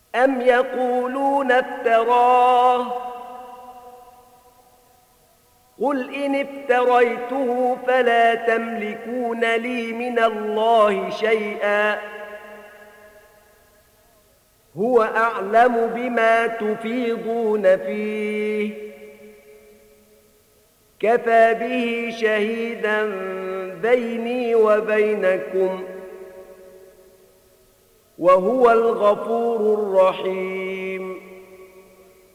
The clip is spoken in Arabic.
أم يقولون افتراه قل إن افتريته فلا تملكون لي من الله شيئا هو أعلم بما تفيضون فيه كفى به شهيدا بيني وبينكم وهو الغفور الرحيم